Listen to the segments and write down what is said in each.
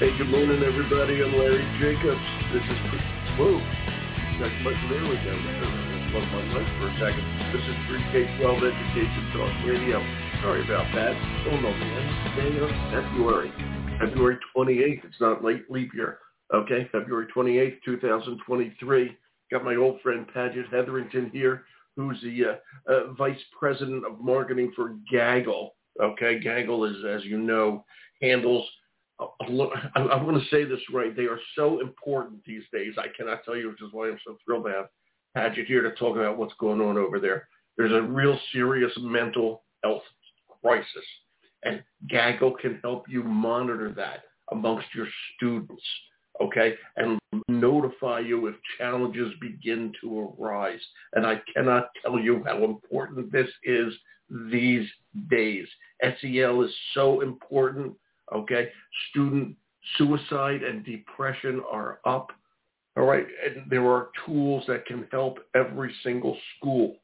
Hey, good morning, everybody. I'm Larry Jacobs. This is whoa. There we go. That's one of my lights for a second. This is Pre-K-12 Education Talk Radio. Sorry about that. Oh no, man. Day of February 28th. It's not late leap year. Okay, February 28th, 2023. Got my old friend Paget Hetherington here, who's the Vice President of Marketing for Gaggle. Okay, Gaggle is, as you know, handles. I want to say this right. They are so important these days. I cannot tell you, which is why I'm so thrilled to have Paget here to talk about what's going on over there. There's a real serious mental health crisis, and Gaggle can help you monitor that amongst your students, okay, and notify you if challenges begin to arise. And I cannot tell you how important this is these days. SEL is so important. Okay, student suicide and depression are up. All right, and there are tools that can help every single school.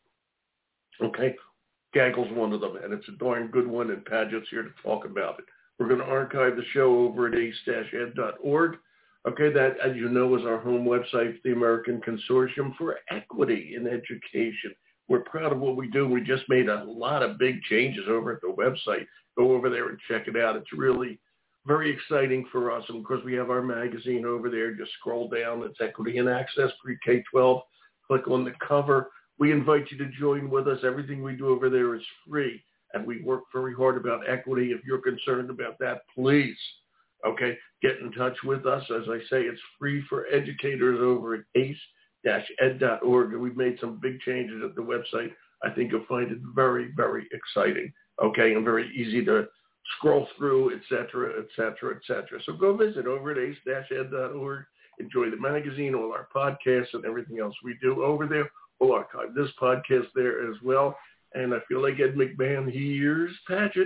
Okay, Gaggle's one of them, and it's a darn good one, and Paget's here to talk about it. We're going to archive the show over at ace-ed.org. Okay, that, as you know, is our home website, the American Consortium for Equity in Education. We're proud of what we do. We just made a lot of big changes over at the website. Go over there and check it out. It's really very exciting for us. And, of course, we have our magazine over there. Just scroll down. It's Equity and Access, Pre-K-12. Click on the cover. We invite you to join with us. Everything we do over there is free, and we work very hard about equity. If you're concerned about that, please, okay, get in touch with us. As I say, it's free for educators over at ace-ed.org, and we've made some big changes at the website. I think you'll find it very, very exciting, okay, and very easy to scroll through, et cetera, et cetera, et cetera. So go visit over at ace-ed.org. Enjoy the magazine, all our podcasts, and everything else we do over there. We'll archive this podcast there as well. And I feel like Ed McMahon. Here's Paget.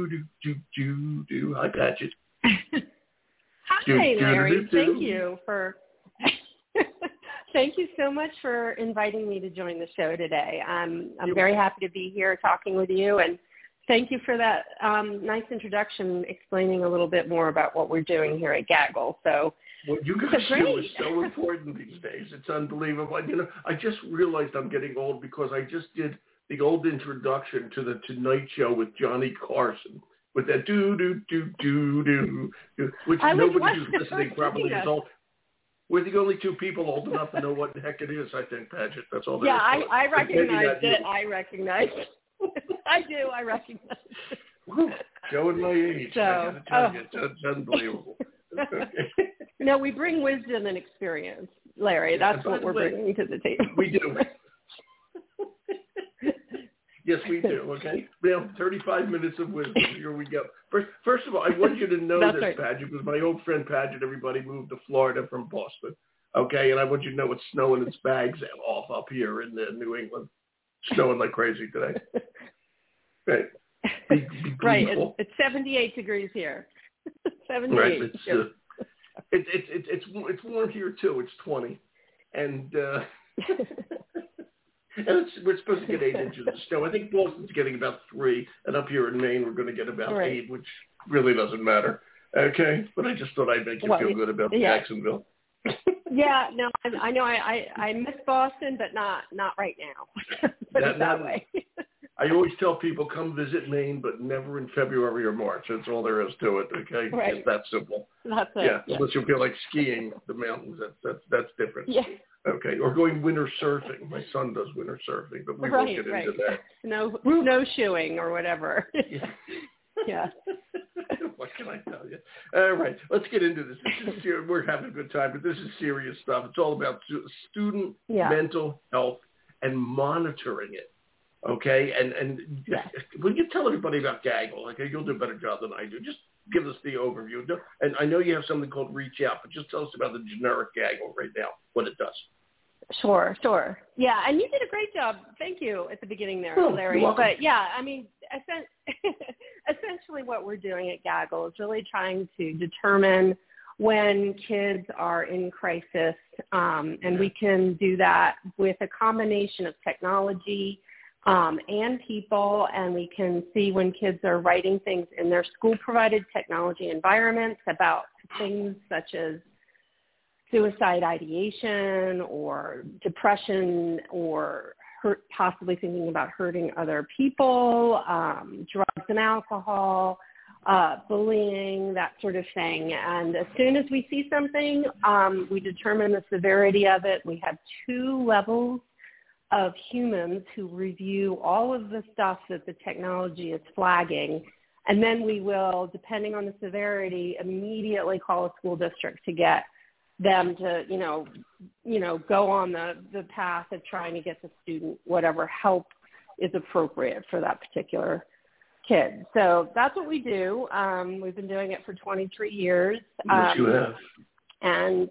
Hi, Paget. Hi, Larry. Thank you for... Thank you so much for inviting me to join the show today. I'm very happy to be here talking with you, and thank you for that nice introduction explaining a little bit more about what we're doing here at Gaggle. So, what you guys do is so important these days. It's unbelievable. You know, I just realized I'm getting old because I just did the old introduction to the Tonight Show with Johnny Carson with that do, which nobody who's listening probably is all. We're the only two people old enough to know what the heck it is, I think, Paget. That's all there is. Yeah, I recognize it. I recognize it. I do. I recognize it. Woo, showing my age. So, I got to tell you, it's unbelievable. No, we bring wisdom and experience, Larry. That's what we're bringing to the table. We do. Yes, we do, okay? We have 35 minutes of wisdom. Here we go. First of all, I want you to know this, right, Paget, because my old friend Paget, everybody moved to Florida from Boston, okay? And I want you to know it's snowing its bags off up here in New England. Snowing like crazy today. Right. Right. It's 78 degrees here. 78. Right. It's warm here, too. It's 20. And... And we're supposed to get 8 inches of snow. I think Boston's getting about 3, and up here in Maine we're going to get about 8, which really doesn't matter. Okay, but I just thought I'd make you feel good about Jacksonville. Yeah, no, I know I miss Boston, but not right now. Put it that way. I always tell people come visit Maine, but never in February or March. That's all there is to it. Okay, right. It's that simple. That's it. Yeah, unless you feel like skiing the mountains, that's different. Yeah. Okay, or going winter surfing. My son does winter surfing, but we won't get into that. Snowshoeing or whatever. Yeah. Yeah. What can I tell you? All right, let's get into this. We're having a good time, but this is serious stuff. It's all about student mental health and monitoring it. Okay, and when you tell everybody about Gaggle, okay, you'll do a better job than I do. Just give us the overview. And I know you have something called Reach Out, but just tell us about the generic Gaggle right now, what it does. Sure. Yeah, and you did a great job. Thank you at the beginning there, Larry. But yeah, I mean, essentially what we're doing at Gaggle is really trying to determine when kids are in crisis, and we can do that with a combination of technology, and people, and we can see when kids are writing things in their school-provided technology environments about things such as suicide ideation or depression or possibly thinking about hurting other people, drugs and alcohol, bullying, that sort of thing. And as soon as we see something, we determine the severity of it. We have 2 levels of humans who review all of the stuff that the technology is flagging. And then we will, depending on the severity, immediately call a school district to get them to, go on the path of trying to get the student whatever help is appropriate for that particular kid. So that's what we do. We've been doing it for 23 years. Yes, you have. And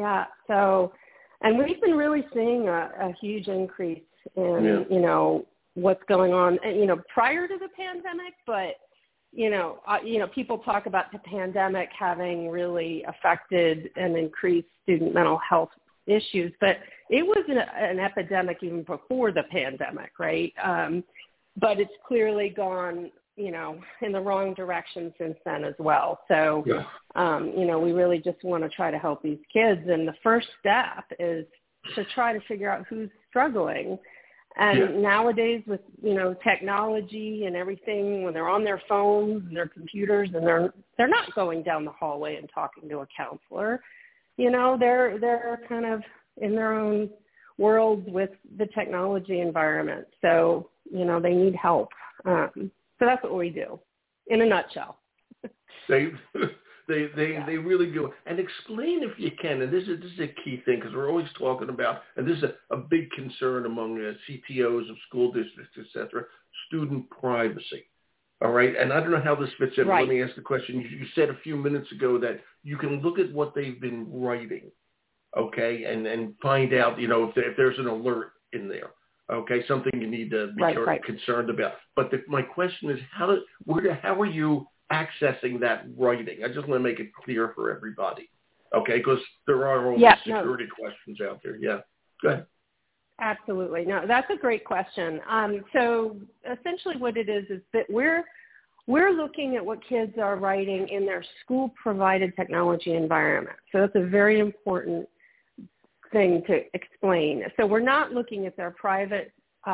and we've been really seeing a huge increase in, what's going on, prior to the pandemic, but people talk about the pandemic having really affected and increased student mental health issues, but it was an epidemic even before the pandemic, right? But it's clearly gone, in the wrong direction since then as well. So, we really just want to try to help these kids. And the first step is to try to figure out who's struggling. And nowadays with, technology and everything, when they're on their phones and their computers and they're not going down the hallway and talking to a counselor, they're kind of in their own world with the technology environment. So, they need help. So that's what we do in a nutshell. They really do. And explain if you can, and this is a key thing because we're always talking about, and this is a big concern among CTOs of school districts, et cetera, student privacy. All right? And I don't know how this fits in. Right. Let me ask the question. You said a few minutes ago that you can look at what they've been writing, okay, and find out, if there's an alert in there. Okay, something you need to be concerned about. But my question is, how are you accessing that writing? I just want to make it clear for everybody. Okay, because there are all these security questions out there. Yeah, go ahead. Absolutely. No, that's a great question. So essentially what it is that we're looking at what kids are writing in their school-provided technology environment. So that's a very important thing to explain. So we're not looking at their private,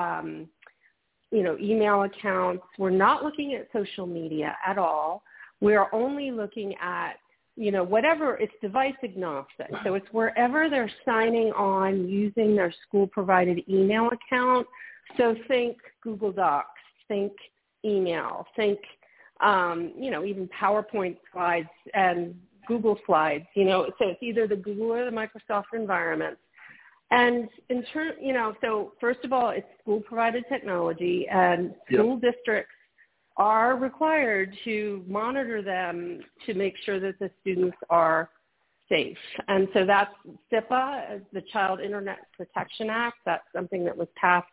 email accounts. We're not looking at social media at all. We are only looking at, whatever, it's device agnostic. So it's wherever they're signing on using their school-provided email account. So think Google Docs, think email, think, even PowerPoint slides and Google Slides, so it's either the Google or the Microsoft environment. And in turn, so first of all, it's school-provided technology, and school districts are required to monitor them to make sure that the students are safe. And so that's CIPA, the Child Internet Protection Act. That's something that was passed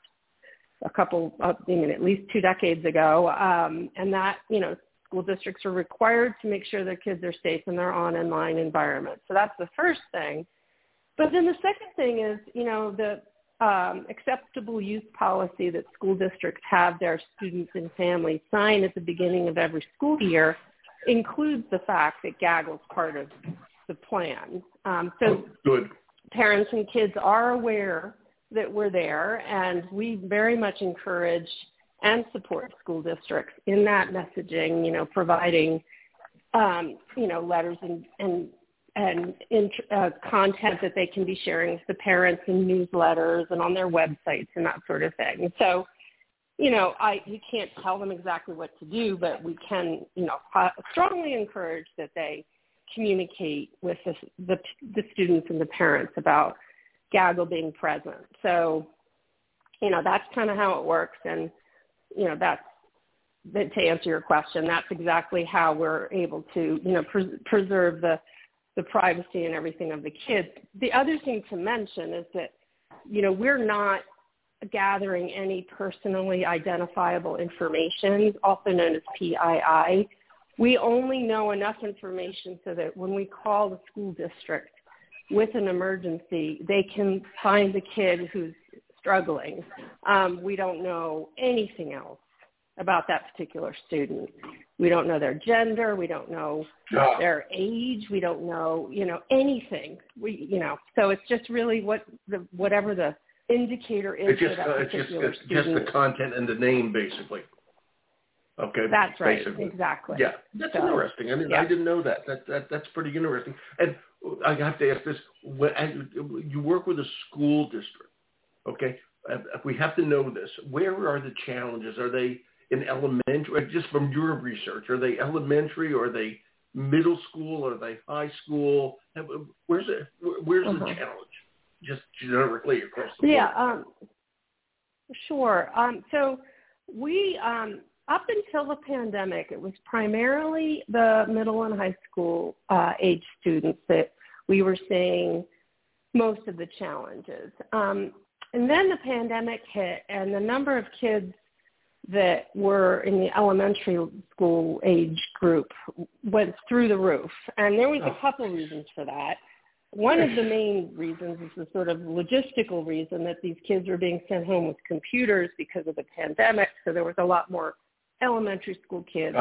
at least 2 decades ago, and that, school districts are required to make sure their kids are safe in their online environment. So that's the first thing. But then the second thing is, the acceptable use policy that school districts have their students and families sign at the beginning of every school year includes the fact that Gaggle is part of the plan. Good. Parents and kids are aware that we're there, and we very much encourage and support school districts in that messaging, providing, letters and content that they can be sharing with the parents in newsletters and on their websites and that sort of thing. So, we can't tell them exactly what to do, but we can, strongly encourage that they communicate with the students and the parents about Gaggle being present. So, that's kind of how it works. And, to answer your question, that's exactly how we're able to, preserve the privacy and everything of the kids. The other thing to mention is that, we're not gathering any personally identifiable information, also known as PII. We only know enough information so that when we call the school district with an emergency, they can find the kid who's struggling. We don't know anything else about that particular student. We don't know their gender. We don't know their age. We don't know, anything. So it's just really whatever the indicator is for that particular student. Just the content and the name, basically. Okay. That's right. Basically. Exactly. Yeah, that's interesting. I mean, I didn't know that. That's pretty interesting. And I have to ask this: you work with a school district, okay? We have to know this. Where are the challenges? Are they in elementary? Just from your research, are they elementary? Or are they middle school? Or are they high school? Where's the challenge? Just generically across the board. Yeah. Sure. So we. Up until the pandemic, it was primarily the middle and high school age students that we were seeing most of the challenges. And then the pandemic hit, and the number of kids that were in the elementary school age group went through the roof. And there was a couple reasons for that. One of the main reasons is the sort of logistical reason that these kids were being sent home with computers because of the pandemic, so there was a lot more elementary school kids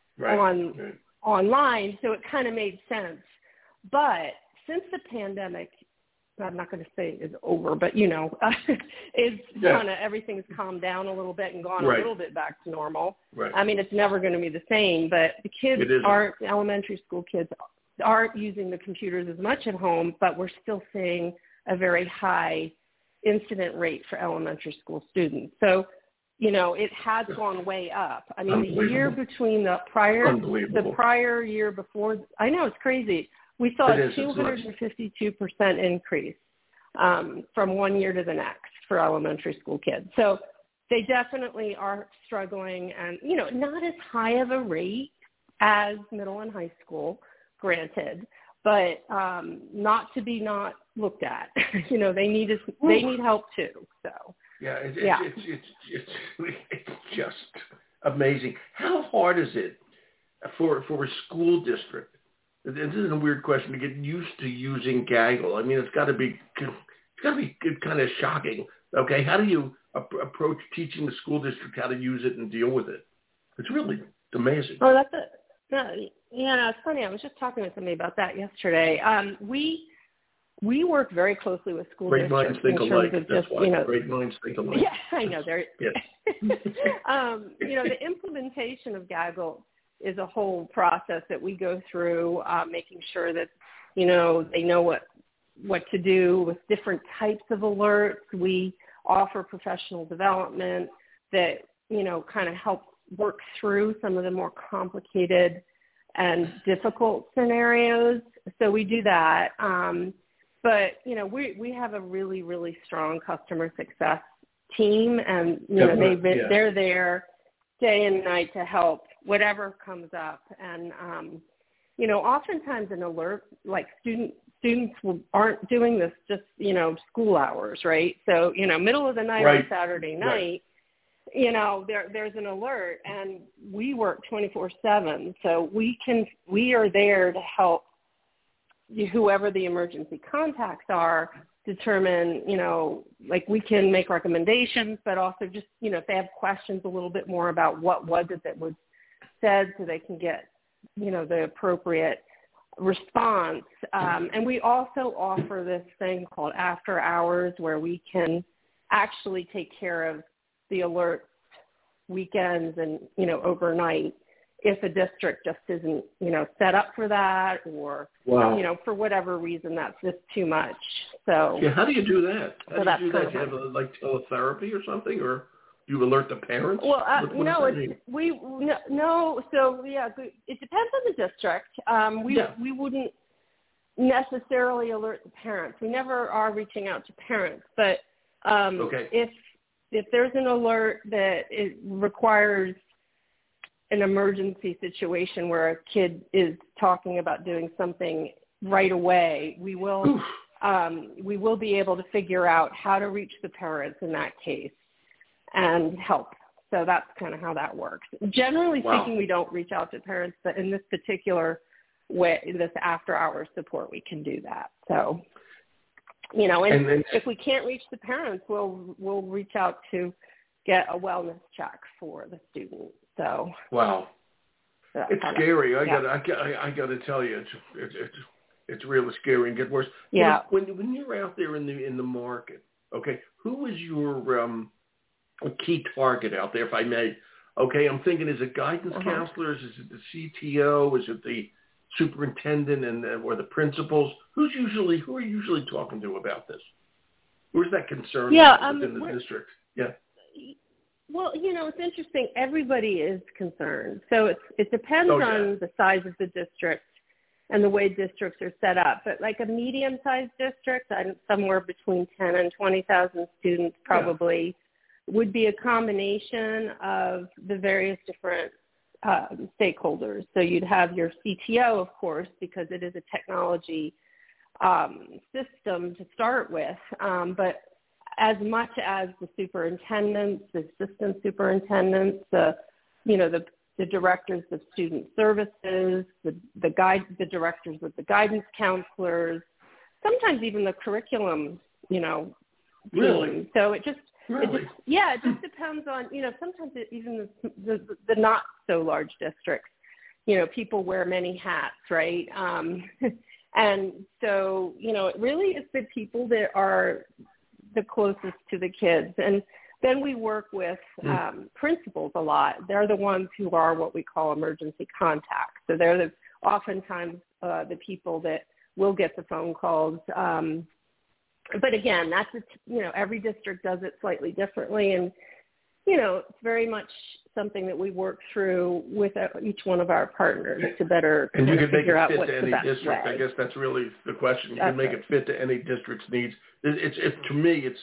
online, so it kind of made sense. But since the pandemic, I'm not going to say is over, but everything's calmed down a little bit and gone a little bit back to normal. Right. I mean, it's never going to be the same, but elementary school kids aren't using the computers as much at home, but we're still seeing a very high incident rate for elementary school students. So it has gone way up. I mean, the year between the prior year before, I know it's crazy. We saw a 252% increase from one year to the next for elementary school kids. So they definitely are struggling, and not as high of a rate as middle and high school, granted, but not to be not looked at. They need help too. So. Yeah, it's just amazing. How hard is it for a school district? This is a weird question, to get used to using Gaggle. I mean, it's got to be kind of shocking. Okay, how do you approach teaching the school district how to use it and deal with it? It's really amazing. Oh, that's it. Yeah, it's funny. I was just talking to somebody about that yesterday. We work very closely with school districts. Great minds think alike. That's why. Great minds think alike. Yeah, I know. The implementation of Gaggle is a whole process that we go through, making sure that, they know what to do with different types of alerts. We offer professional development that, kind of helps work through some of the more complicated and difficult scenarios. So we do that. But, we have a really, really strong customer success team, and, they're there day and night to help whatever comes up. And, oftentimes an alert, like students aren't doing this just, school hours, right? So, middle of the night on Saturday night, there's an alert, and we work 24/7. So we are there to help whoever the emergency contacts are determine, we can make recommendations, but also just, if they have questions a little bit more about what was it that was said, so they can get, the appropriate response. And we also offer this thing called after hours, where we can actually take care of the alerts weekends and, overnight, if a district just isn't, set up for that, or, for whatever reason, that's just too much. So yeah, how do you do that? How do you do that? Do you have teletherapy or something, or do you alert the parents? Well, it depends on the district. We wouldn't necessarily alert the parents. We never are reaching out to parents, but if there's an alert that it requires an emergency situation where a kid is talking about doing something right away, we will be able to figure out how to reach the parents in that case and help. So that's kind of how that works. Generally speaking, we don't reach out to parents, but in this particular way, this after-hours support, we can do that. So you know, and if we can't reach the parents, we'll reach out to get a wellness check for the student. So wow, it's scary. I gotta tell you, it's really scary and get worse. Yeah. When you're out there in the market, okay, who is your key target out there, if I may? Okay, I'm thinking, is it guidance counselors? Is it the CTO? Is it the superintendent or the principals? Who are you usually talking to about this? Where's that concern within the district? Yeah. Well, you know, it's interesting. Everybody is concerned. So it depends on the size of the district and the way districts are set up. But like a medium-sized district, somewhere between 10 and 20,000 students probably would be a combination of the various different stakeholders. So you'd have your CTO, of course, because it is a technology system to start with, but as much as the superintendents, the assistant superintendents, the directors of student services, the directors of the guidance counselors, sometimes even the curriculum, team. Really? So it just depends on, sometimes even the not so large districts, people wear many hats, right? And so, it really is the people that are the closest to the kids. And then we work with principals a lot. They're the ones who are what we call emergency contacts. So they're oftentimes the people that will get the phone calls. But again, that's every district does it slightly differently, and it's very much something that we work through with each one of our partners to better and you can make it fit to any district. Way. I guess that's really the question. You can make it fit to any district's needs. To me, it's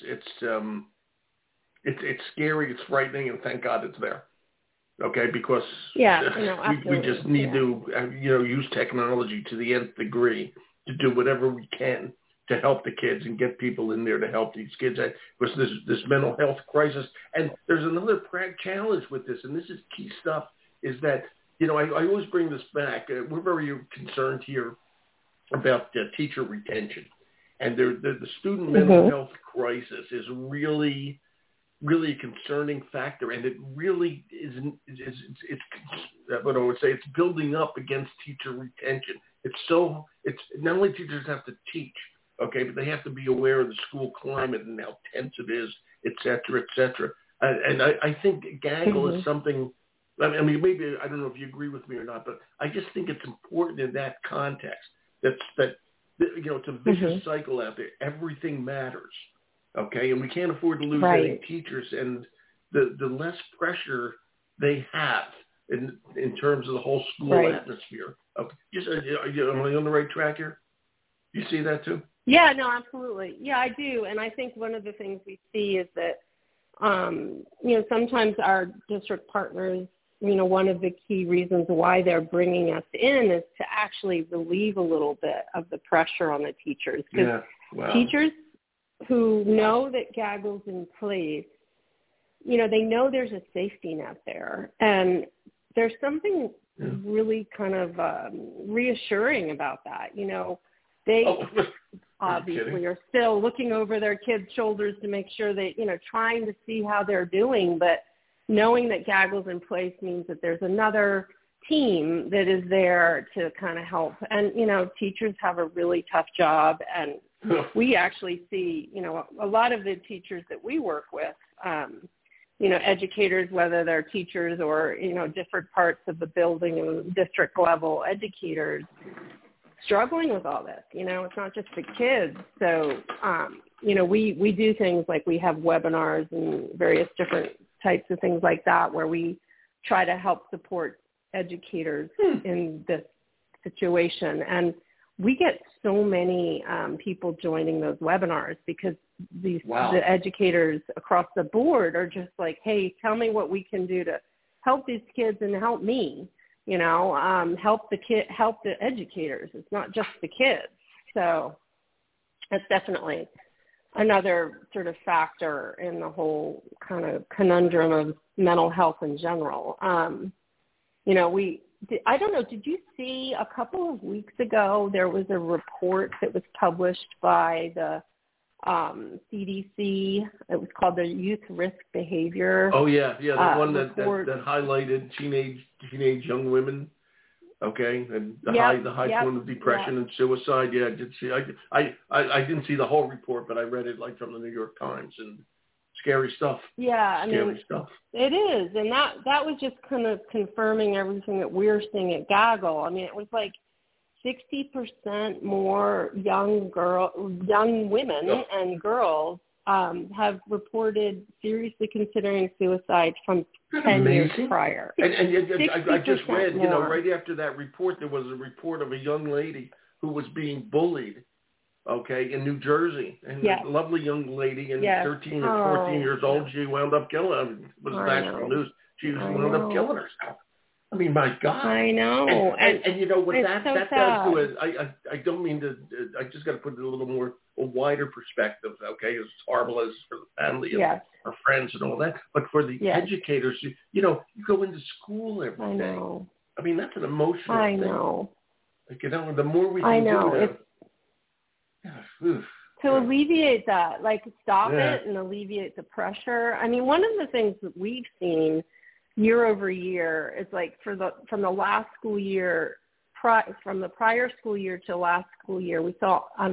scary, it's frightening, and thank God it's there. Okay, because we just need to use technology to the nth degree to do whatever we can to help the kids and get people in there to help these kids. Because this mental health crisis, and there's another challenge with this, and this is key stuff, is that, I always bring this back. We're very concerned here about teacher retention. And the student mental health crisis is really, really a concerning factor. And it really isn't, it's what I would say, it's building up against teacher retention. It's not only teachers have to teach, okay, but they have to be aware of the school climate and how tense it is, et cetera, et cetera. And I think Gaggle is something, I mean, maybe, I don't know if you agree with me or not, but I just think it's important in that context that it's a vicious cycle out there. Everything matters, okay? And we can't afford to lose any teachers, and the less pressure they have in terms of the whole school atmosphere. Okay. Am I on the right track here? You see that too? Yeah, no, absolutely. Yeah, I do. And I think one of the things we see is that, sometimes our district partners, one of the key reasons why they're bringing us in is to actually relieve a little bit of the pressure on the teachers. Because teachers who know that Gaggle's in place, they know there's a safety net there. And there's something really kind of reassuring about that. They obviously are still looking over their kids' shoulders to make sure that, trying to see how they're doing, but knowing that Gaggle's in place means that there's another team that is there to kind of help. And, teachers have a really tough job, and we actually see, a lot of the teachers that we work with, educators, whether they're teachers or, different parts of the building and district level educators, struggling with all this. It's not just the kids. So, we do things like we have webinars and various different types of things like that where we try to help support educators in this situation. And we get so many people joining those webinars because the educators across the board are just like, hey, tell me what we can do to help these kids and help me. Help the educators. It's not just the kids. So that's definitely another sort of factor in the whole kind of conundrum of mental health in general. I don't know, did you see a couple of weeks ago there was a report that was published by the CDC. It was called the Youth Risk Behavior. Oh yeah, the one that highlighted teenage young women. Okay, and the high point of depression and suicide. Yeah, I did see. I didn't see the whole report, but I read it like from the New York Times, and scary stuff. Yeah, scary stuff. It is, and that was just kind of confirming everything that we're seeing at Gaggle. I mean, it was like 60% more young women and girls have reported seriously considering suicide from 10 years prior. And I just read, right after that report, there was a report of a young lady who was being bullied, in New Jersey. And a lovely young lady, 13 or 14 years old, she wound up killing, it was national news, she wound up killing herself. I mean, my God. I know. And you know what that so does to it, I don't mean to, I just got to put it a little more, a wider perspective, as horrible as for the family and our friends and all that. But for the educators, you go into school every day. I mean, that's an emotional thing. I know. Like, the more we can do that. To alleviate that, stop it and alleviate the pressure. I mean, one of the things that we've seen year over year is from the last school year, from the prior school year to last school year, we saw an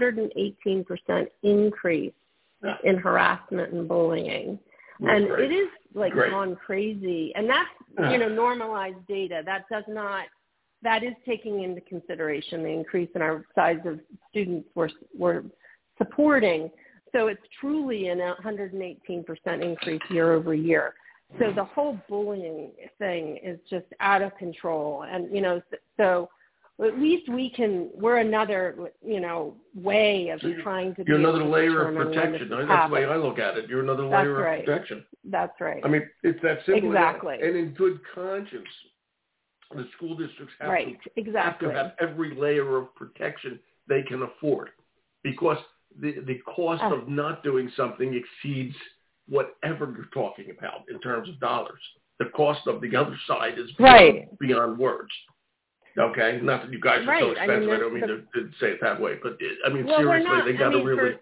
118% increase in harassment and bullying. And it is gone crazy. And that's, normalized data. That is taking into consideration the increase in our size of students we're supporting. So it's truly an 118% increase year over year. So the whole bullying thing is just out of control. And, so at least we're another, way of trying to You're another layer of protection. That's the way I look at it. You're another layer of protection. That's right. I mean, it's that simple. Exactly. And in good conscience, the school districts have to have every layer of protection they can afford, because the cost of not doing something exceeds whatever you're talking about in terms of dollars. The cost of the other side is beyond words. Okay? Not that you guys are so expensive. I don't mean to say it that way. But, seriously, they got to really...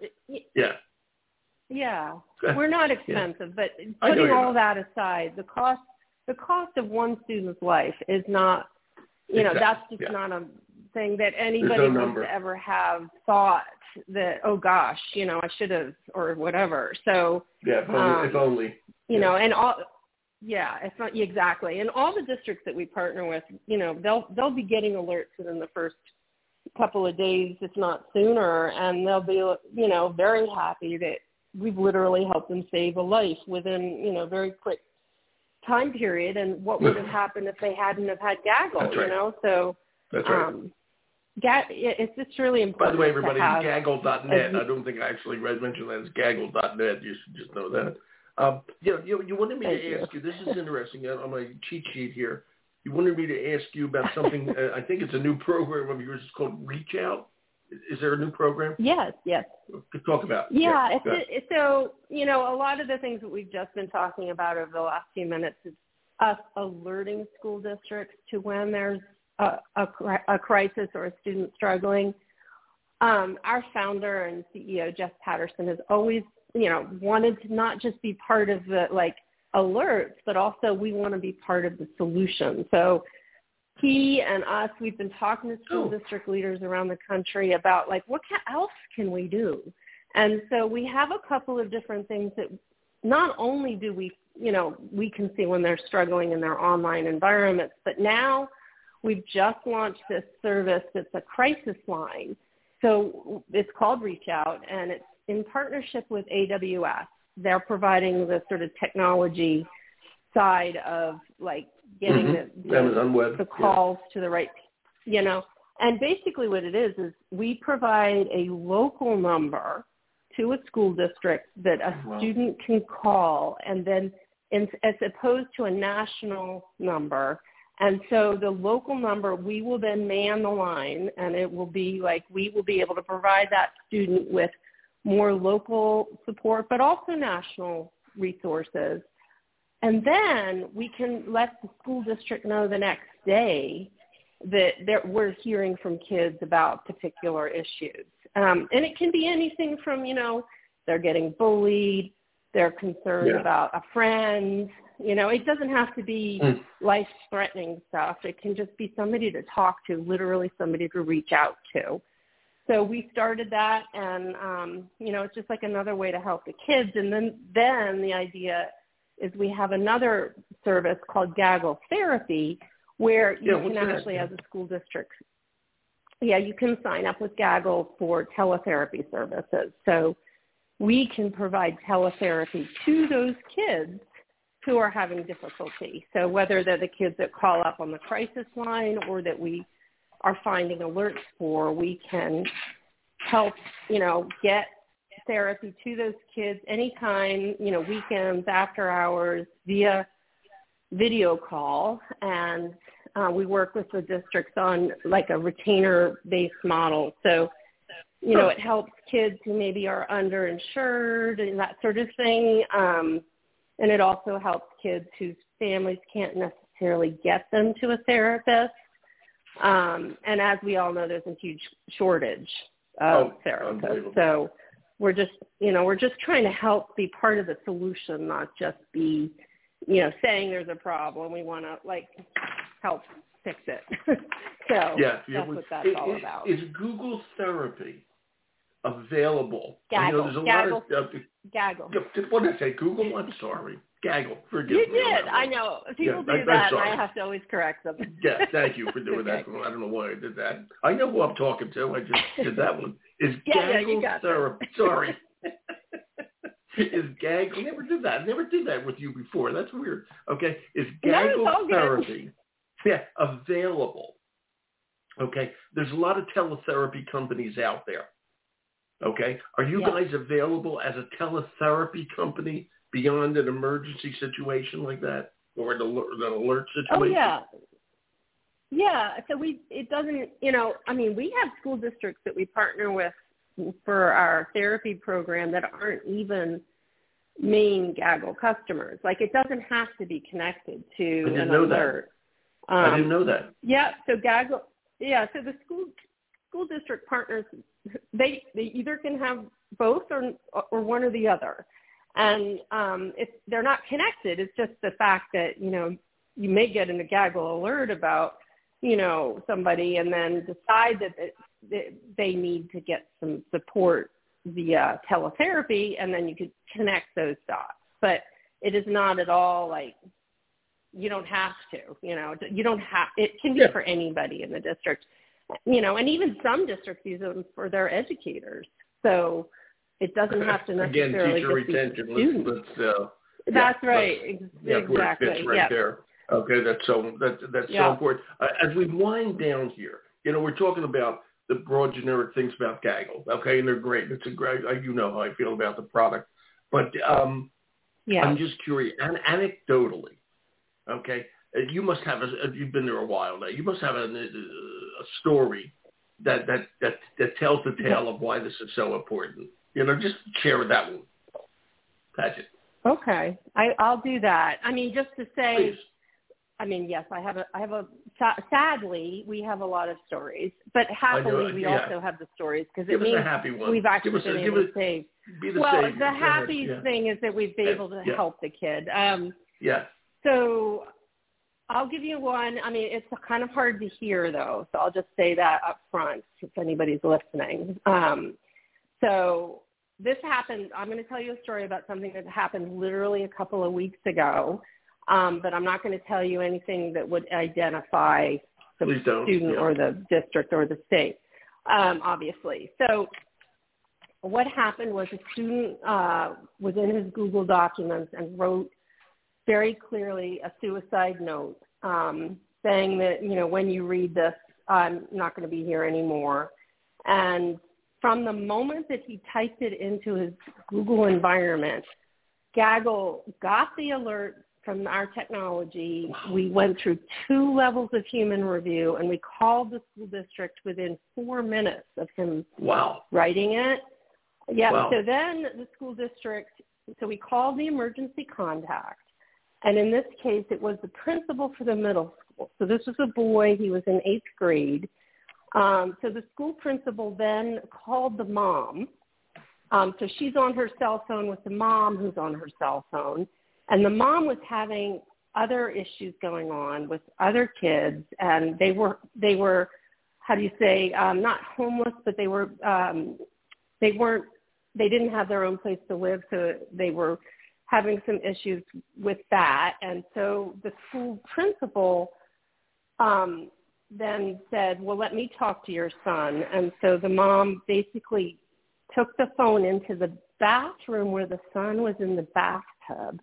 Yeah. We're not expensive. But putting all that aside, the cost of one student's life is not, that's just not a thing that anybody would ever have thought that, oh gosh, I should have, or whatever. So if only. And all, it's not exactly. And all the districts that we partner with, they'll be getting alerts within the first couple of days, if not sooner, and they'll be, very happy that we've literally helped them save a life within, a very quick time period. And what would have happened if they hadn't have had Gaggle, So that's right. It's just really important. By the way, everybody, it's gaggle.net. I don't think I actually mentioned that. It's gaggle.net. You should just know that. You wanted me to ask you, this is interesting, on my cheat sheet here, you wanted me to ask you about something, I think it's a new program of yours, it's called Reach Out. Is there a new program? Yes. To talk about. Yeah, so, a lot of the things that we've just been talking about over the last few minutes is us alerting school districts to when there's a crisis or a student struggling. Our founder and CEO, Jeff Patterson, has always, wanted to not just be part of the, alerts, but also we want to be part of the solution. So he and us, we've been talking to school district leaders around the country about, what else can we do? And so we have a couple of different things that not only do we, we can see when they're struggling in their online environments, but now we've just launched this service that's a crisis line. So it's called Reach Out, and it's in partnership with AWS. They're providing the sort of technology side of getting the calls to the right, And basically what it is we provide a local number to a school district that a student can call, and then as opposed to a national number. And so the local number, we will then man the line, and it will be we will be able to provide that student with more local support, but also national resources. And then we can let the school district know the next day that we're hearing from kids about particular issues. And it can be anything from, they're getting bullied, they're concerned about a friend. It doesn't have to be life-threatening stuff. It can just be somebody to talk to, literally somebody to reach out to. So we started that, and, it's just like another way to help the kids. And then the idea is we have another service called Gaggle Therapy, where you can actually, as a school district, you can sign up with Gaggle for teletherapy services. So we can provide teletherapy to those kids who are having difficulty. So whether they're the kids that call up on the crisis line or that we are finding alerts for, we can help, get therapy to those kids anytime, weekends, after hours, via video call. And we work with the districts on like a retainer-based model. So, it helps kids who maybe are underinsured and that sort of thing. And it also helps kids whose families can't necessarily get them to a therapist. And as we all know, there's a huge shortage of therapists. So we're just trying to help be part of the solution, not just be, saying there's a problem. We want to help fix it. So that's what that's all about. Is Google Therapy available? Gaggle. There's a Gaggle. lot of Gaggle. What did I say? Google? I'm sorry. Gaggle. Forgive me. You did. I know. People do that, and I have to always correct them. Yeah, thank you for doing that. I don't know why I did that. I know who I'm talking to. I just did that one. Is Gaggle Therapy? Sorry. Is Gaggle? I never did that. I never did that with you before. That's weird. Okay. Is Gaggle Therapy available? Okay. There's a lot of teletherapy companies out there. Okay. Are you guys available as a teletherapy company beyond an emergency situation like that or an alert situation? Oh, yeah. Yeah. So it doesn't, we have school districts that we partner with for our therapy program that aren't even main Gaggle customers. Like, it doesn't have to be connected to an alert. I didn't know that. Yeah. So Gaggle, so the school district partners, they either can have both or one or the other. And if they're not connected, it's just the fact that, you may get in a Gaggle alert about, somebody and then decide that they need to get some support via teletherapy, and then you could connect those dots. But it is not at all like, you don't have to, you don't have, it can be for anybody in the district, and even some districts use them for their educators. So it doesn't have to necessarily teacher retention. That's right. Exactly. It fits right there. Okay, that's so important. As we wind down here, we're talking about the broad generic things about Gaggle. Okay, and they're great. It's a great. You know how I feel about the product, but I'm just curious. Anecdotally, okay, you must have. You've been there a while now. You must have a story that tells the tale of why this is so important. Just share that one, Paget. Okay, I'll do that. Just to say, please. Yes, I have a. Sadly, we have a lot of stories, but happily we also have the stories because it means we've actually been able to save. The happy thing is that we've been able to help the kid. So I'll give you one. It's kind of hard to hear though, so I'll just say that up front if anybody's listening. So this happened. I'm going to tell you a story about something that happened literally a couple of weeks ago. But I'm not going to tell you anything that would identify the student or the district or the state, obviously. So what happened was a student was in his Google documents and wrote very clearly a suicide note saying that, when you read this, I'm not going to be here anymore. And from the moment that he typed it into his Google environment, Gaggle got the alert from our technology. We went through 2 levels of human review, and we called the school district within 4 minutes of him writing it. So then the school district, so we called the emergency contact, and in this case, it was the principal for the middle school. So this was a boy. He was in 8th grade. So the school principal then called the mom. So she's on her cell phone with the mom who's on her cell phone. And the mom was having other issues going on with other kids. And they were how do you say, not homeless, but they didn't have their own place to live. So they were having some issues with that. And so the school principal then said, well, let me talk to your son. And so the mom basically took the phone into the bathroom where the son was in the bathtub.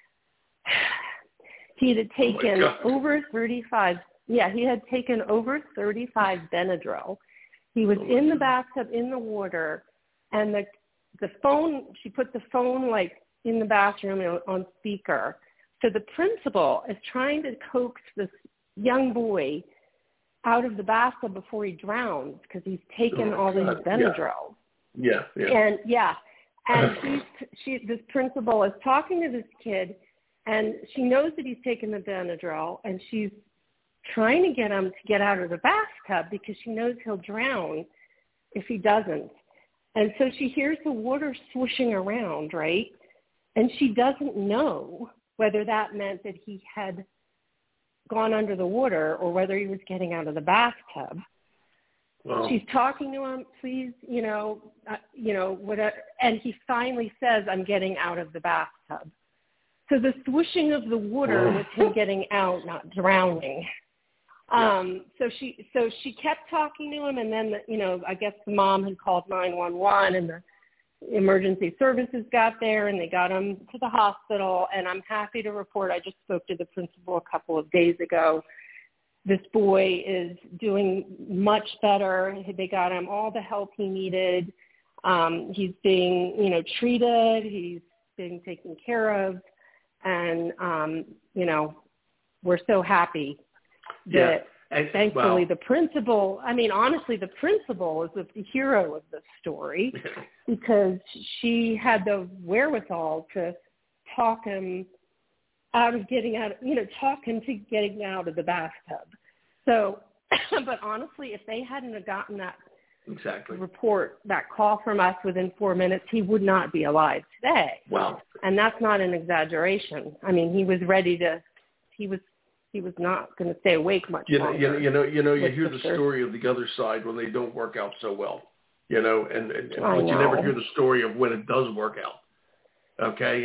He had taken over 35 Benadryl. He was in the bathtub in the water, and the phone, she put the phone like in the bathroom on speaker. So the principal is trying to coax this young boy out of the bathtub before he drowns because he's taken all these Benadryl. Yeah. And this principal is talking to this kid, and she knows that he's taken the Benadryl, and she's trying to get him to get out of the bathtub because she knows he'll drown if he doesn't. And so she hears the water swooshing around, right? And she doesn't know whether that meant that he had gone under the water or whether he was getting out of the bathtub. Well, she's talking to him, please, whatever. And he finally says, I'm getting out of the bathtub. So the swooshing of the water was him getting out, not drowning. So she kept talking to him, and then, I guess the mom had called 911, and the emergency services got there, and they got him to the hospital. And I'm happy to report, I just spoke to the principal a couple of days ago. This boy is doing much better. They got him all the help he needed. He's being, treated. He's being taken care of. And, we're so happy that thankfully the principal, honestly, the principal is the hero of this story because she had the wherewithal to talk him out of getting out, talk him to getting out of the bathtub. So, but honestly, if they hadn't have gotten that report, that call from us within 4 minutes, he would not be alive today. Wow. And that's not an exaggeration. He was ready to, he was not going to stay awake much longer. You hear the story of the other side when they don't work out so well, but you never hear the story of when it does work out. Okay.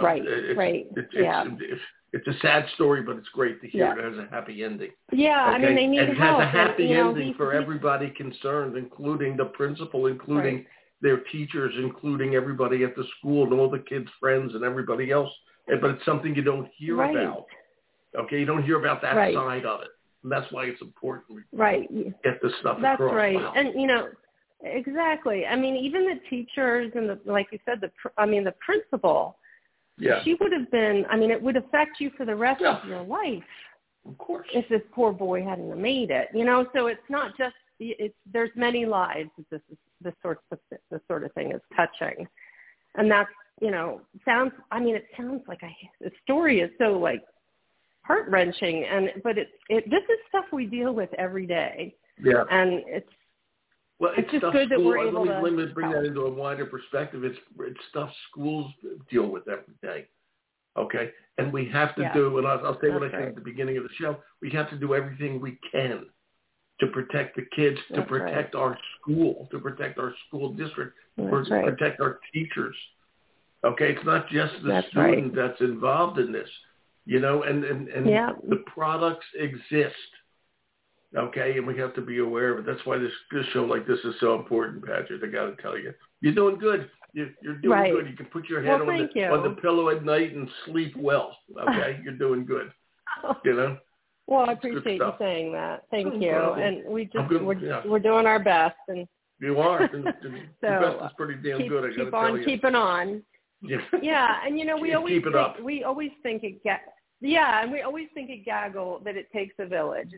It's a sad story, but it's great to hear it has a happy ending. Yeah. Okay? They need help. It has a happy ending for everybody concerned, including the principal, including their teachers, including everybody at the school and all the kids' friends and everybody else. But it's something you don't hear about. Okay. You don't hear about that side of it. And that's why it's important. To get this stuff across. That's right. Wow. And, exactly. Even the teachers and like you said, the principal, she would have been, it would affect you for the rest of your life. Of course. If this poor boy hadn't made it, so it's not just, there's many lives that this sort of thing is touching. And that's, it sounds like the story is so like heart-wrenching, but this is stuff we deal with every day. Yeah. And it's just good that we're able to... Let me bring that into a wider perspective. It's stuff schools deal with every day, okay? And we have to do, and I'll say what I said at the beginning of the show, we have to do everything we can to protect the kids, to protect our school, to protect our school district, protect our teachers, okay? It's not just the student that's involved in this, and the products exist. Okay, and we have to be aware of it. That's why this show like this is so important, Patrick. I got to tell you, you're doing good. You're doing good. You can put your head on the pillow at night and sleep well. Okay, you're doing good. Well, I appreciate you saying that. Thank you. And we're doing our best. And you are. The best is pretty damn good. I got to tell you. Keep on keeping on. Yeah, and we always think it gets. Yeah, and we always think at Gaggle that it takes a village.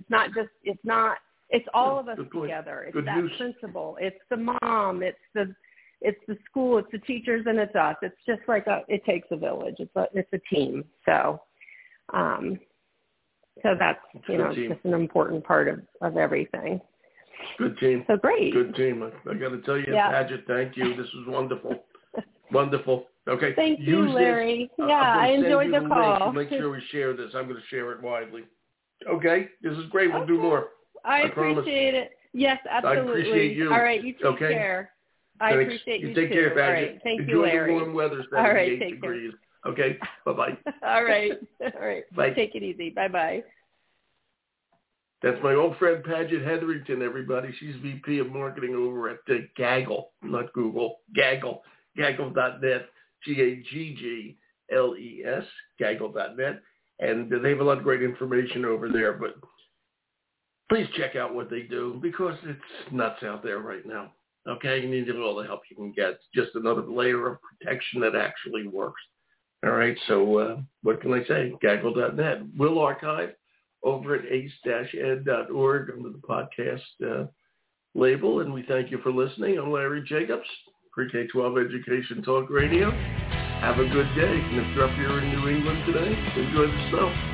It's all of us together. It's that principal. It's the mom. It's the school. It's the teachers, and it's us. It's just like it takes a village. It's a team. So that's just an important part of everything. Good team. So great. Good team. I got to tell you, Paget, thank you. This was wonderful. Wonderful. Okay. Thank you, Larry. I enjoyed the call. Make sure we share this. I'm going to share it widely. Okay. This is great. We'll do more. I appreciate it. Yes, absolutely. I appreciate you. All right. You take care. I appreciate you take care, Paget. All right. Thank Enjoy you, Larry. the warm weather, 78 degrees. Care. Okay. Bye-bye. All right. Bye. Take it easy. Bye-bye. That's my old friend Paget Hetherington, everybody. She's VP of Marketing over at Gaggle, not Google, Gaggle, Gaggle.net, Gaggles, Gaggle.net. And they have a lot of great information over there. But please check out what they do because it's nuts out there right now. Okay? You need all the help you can get. It's just another layer of protection that actually works. All right? So what can I say? Gaggle.net. We'll archive over at ace-ed.org under the podcast label. And we thank you for listening. I'm Larry Jacobs, Pre-K-12 Education Talk Radio. Have a good day. And if you're up here in New England today, enjoy the snow.